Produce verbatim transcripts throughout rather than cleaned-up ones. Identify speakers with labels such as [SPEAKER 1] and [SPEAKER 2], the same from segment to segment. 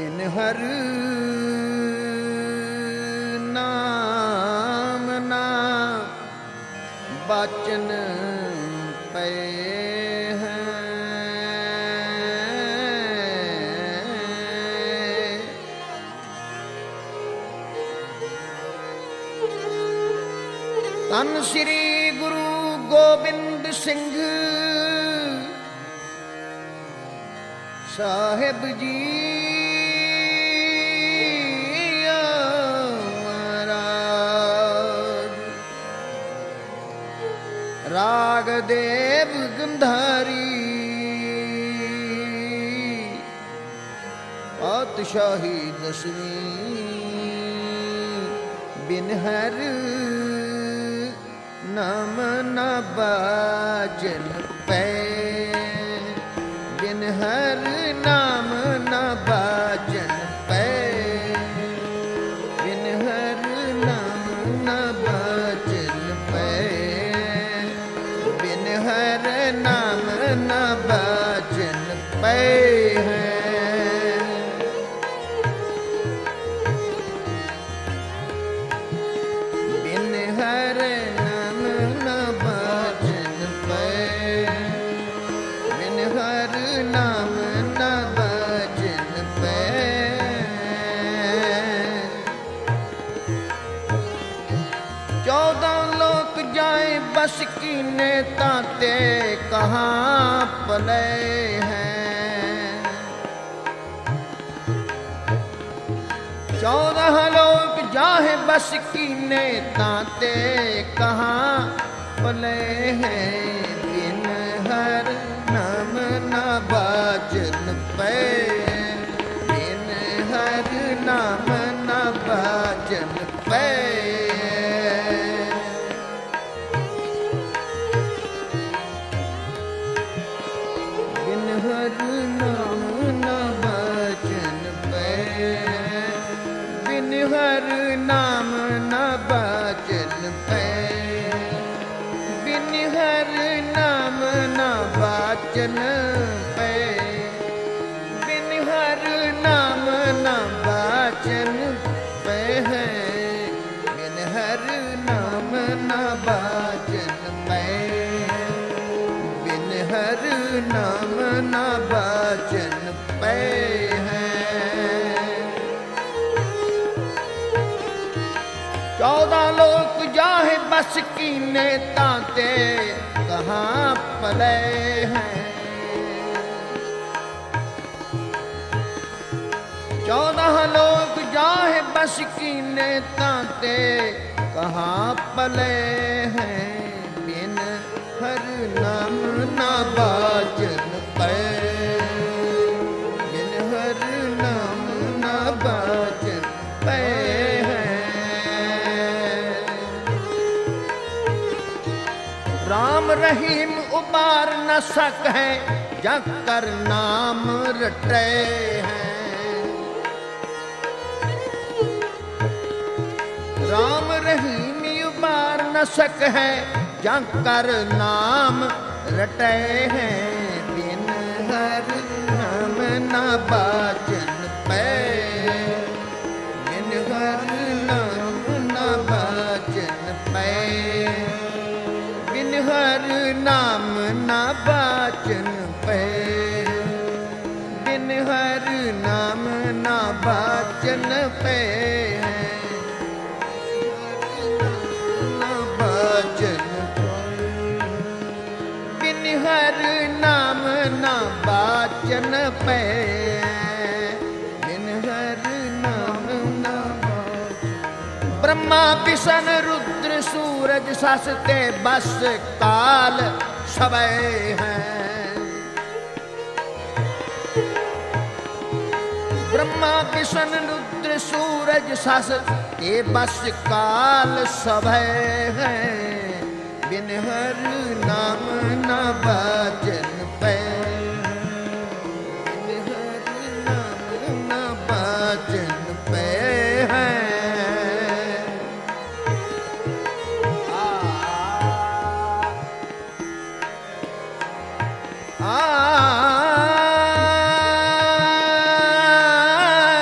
[SPEAKER 1] बिन हर नाम ना बाचन पे धन श्री गुरु गोबिंद सिंह साहिब जी महाराज। राग देव गंधारी पातशाही दसवीं बिन हर नाम न बाजन पे बिन हर नाम न बाजन पे बिन हर नाम न बाजन पे बिन हर नाम न बाजन पे है। बिन हर नाम न बाजन पे चौदह लोक जाए बस कीने ताते कहाँ पले हैं। चौदह लोक जाए बस कीने ताते कहाँ पले हैं। बिन हर नाम न बाजन पे बिन हर नाम न बाजन पे बिन हर नाम न बाजन पे बिन हर नाम न बाजन पे बिन हर नाम न बाजन पे बिन हर नाम न बाजन पे है। बिन हर नाम न बाजन पे बिन हर नाम न बाजन पे है। चौदह लोक जाहे बस कीने ताते कहाँ पले हैं। चौदह लोग जाहे बस कीने ताते कहाँ पले हैं। बिन हर नाम ना बाजन पे बिन हर नाम ना बाजन पे राम रहीम उबार न सके जकर नाम रटे हैं। राम रहीम उबार न सके जकर नाम रटे हैं। बिन हर नाम न बाजन पे बिन हर नाम न बाजन पे बिन हर नाम न बाजन पे बिन हर नाम न बाजन पे न बाजन बिन हर नाम न बाजन पे बिन हर नाम न ब्रह्मा विष्णु रुद्र सूरज ससते बस काल सबे हैं। ब्रह्मा विष्णु रुद्र सूरज ससते बस काल सबे हैं। बिन हर नाम न बाजन पे बिन हर नाम न बाजन पे है। आ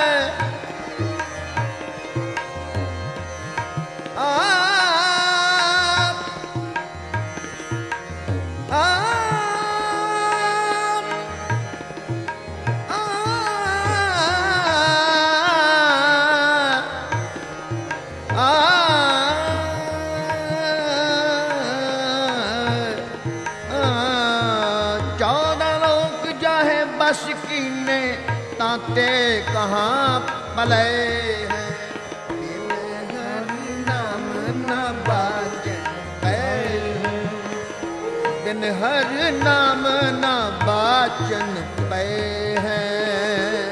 [SPEAKER 1] बस कीने ताते कहाँ पले हैं। बिन हरि नाम न बाचन पे, बिन हरि नाम न बाचन पे हैं।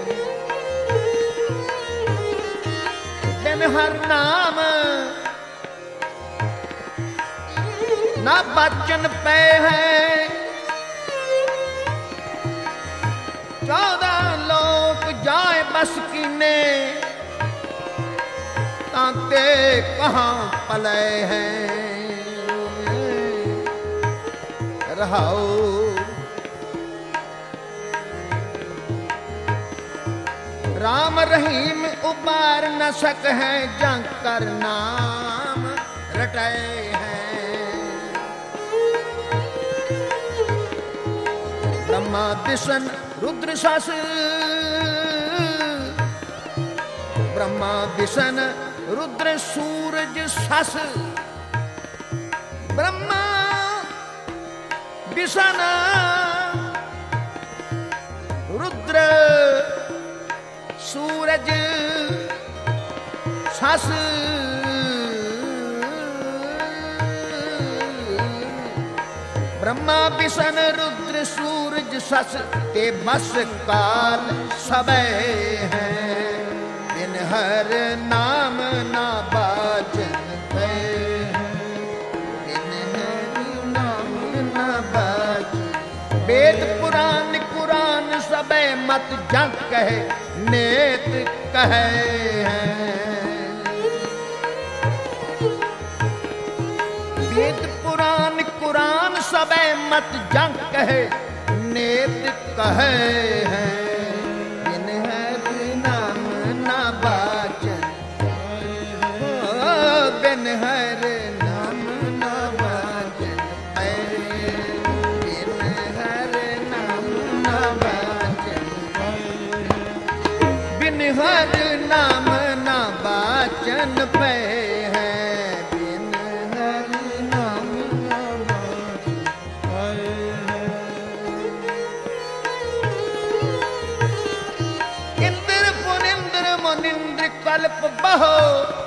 [SPEAKER 1] बिन हर नाम ना बाचन पे है। चौदह लोक जाए बस कीने ताते कहाँ पले हैं। रहाओ राम रहीम उबार न सक है, जंकर नाम रटे हैं। ब्रह्मा विष्णु रुद्र सस, ब्रह्मा विष्णु रुद्र सूरज सस। ब्रह्मा विष्णु रुद्र सूरज सस। ब्रह्मा विष्णु रुद्र सूरज सस ते बस काल सबे हैं। बिन हर नाम ना बाचन पे, बिन हर नाम ना बाचन। वेद पुराण कुरान सबे मत जग कहे, नेत कहे हैं। वेद पुराण कुरान सबे मत जग कहे, नेत कहे हैं। बिन हरि नाम ना बाचन, बिन हरि नाम ना बाचन पे, बिन हरि नाम ना बाचन, बिन हरि नाम ना बाचन पे है। मुनिंद्र कल्प बहो,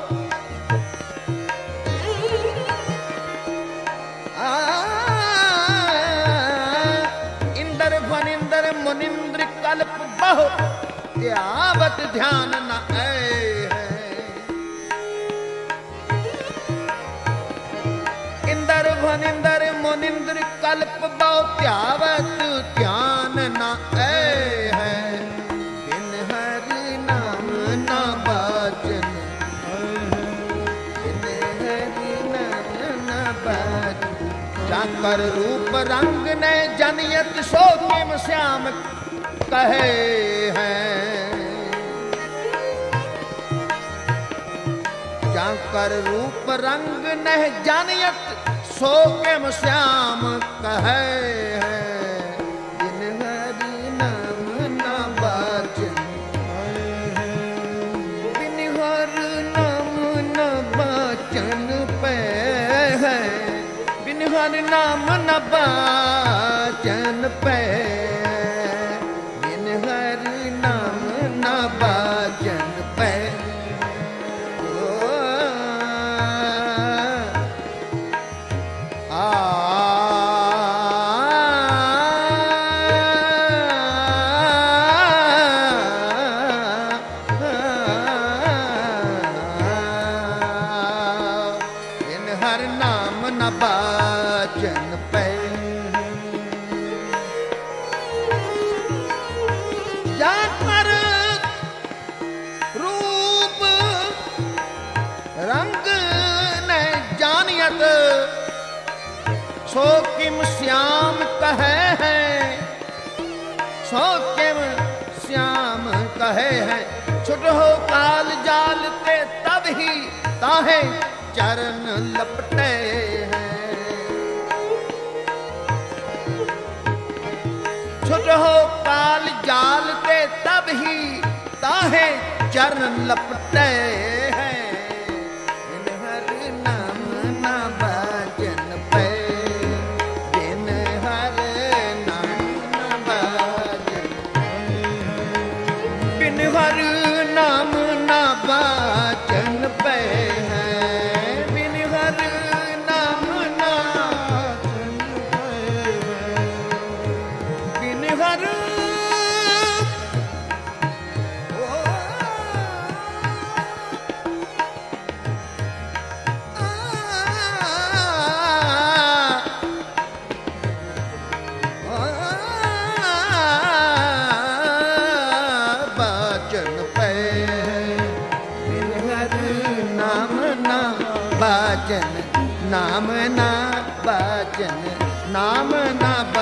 [SPEAKER 1] इंद्र फनिंद्र मुनिंद्र कल्प बहो, त्यावत ध्यान न आए हैं। इंद्र फनिंद्र मुनिंद्र कल्प बहो, त्यावत ध्यान न आए हैं। जाकर रूप रंग ने जनियत सो किम श्याम कहे हैं। जाकर रूप रंग ने जनियत सो किम श्याम कहे हैं। बिन हरि नाम ना बाचन, बिन हरि नाम ना बाचन पे है। बिन हरि नाम न बाचन पे, बिन हरि नाम न बाचन पे। आ बिन हरि नाम न बाचन पे। जाकर रूप रंग ने जानियत सो किम श्याम कहे हैं। सो किम श्याम कहे हैं। छुट हो काल जाल ते तब ही ताहे चरण लपटे हैं। छुट हो काल जाल ते तब ही ताहे चरण लपटे हैं। बिन हरि नाम ना बाचन पे, बिन हरि नाम ना बाचन बाचन नाम ना बाचन नाम ना